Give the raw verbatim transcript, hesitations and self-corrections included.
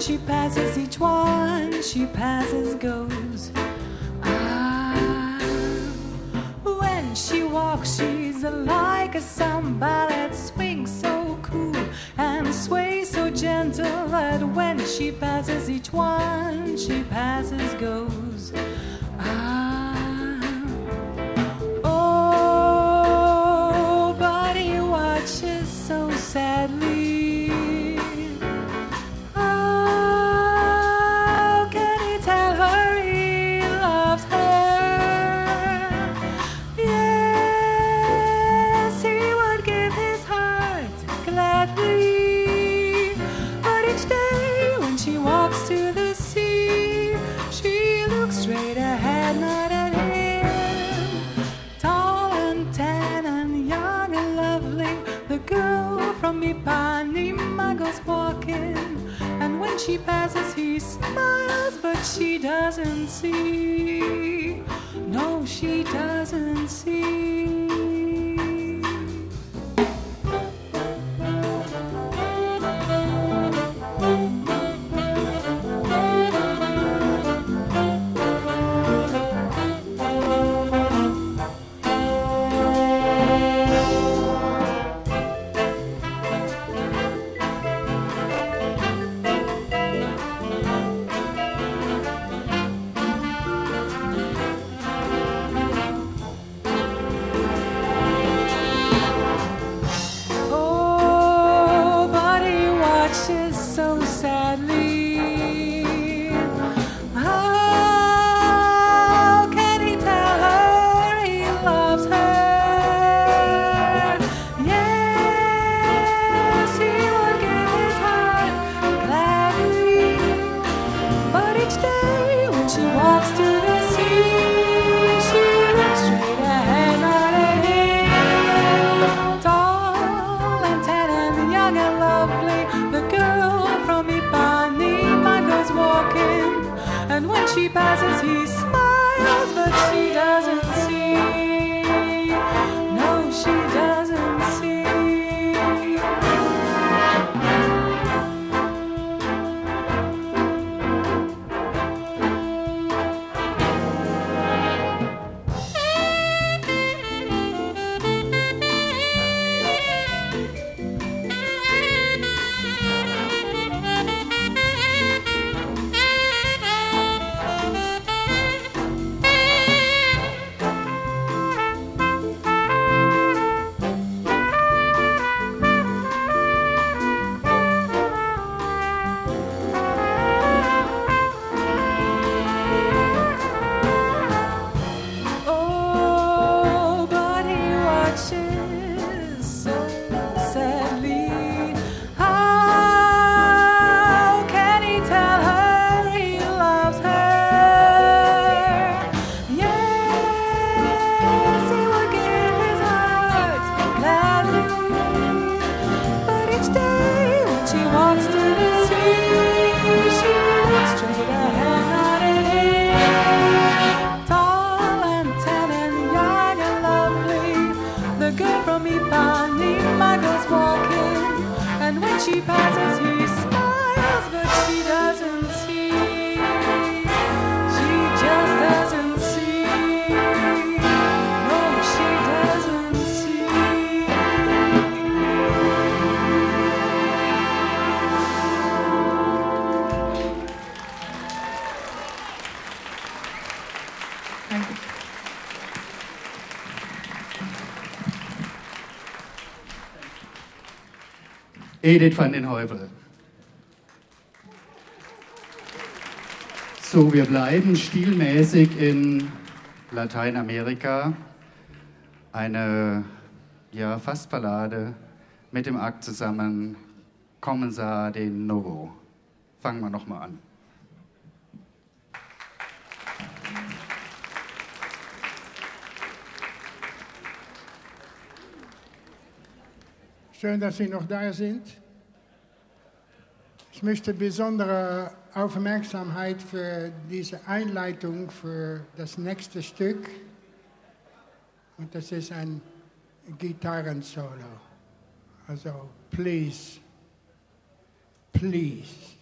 she passes each one, she passes goes. Ah, when she walks, she's like a samba that swings so cool and sways so gentle that when she passes each one, she passes goes. Ah, oh, but he watches so sadly. Ipanema goes walking, and when she passes he smiles, but she doesn't see. No, she doesn't see. She passes, he smiles, but she doesn't see. No, she doesn't see. She passes, he smiles, but she doesn't see. She just doesn't see. No, she doesn't see. Thank you. Edith van den Heuvel. So, wir bleiben stilmäßig in Lateinamerika. Eine, ja, fast Ballade mit dem Akt zusammen Comenzar de Novo. Fangen wir nochmal an. Schön, dass Sie noch da sind. Ich möchte besondere Aufmerksamkeit für diese Einleitung für das nächste Stück. Und das ist ein Gitarrensolo. Also, please, please.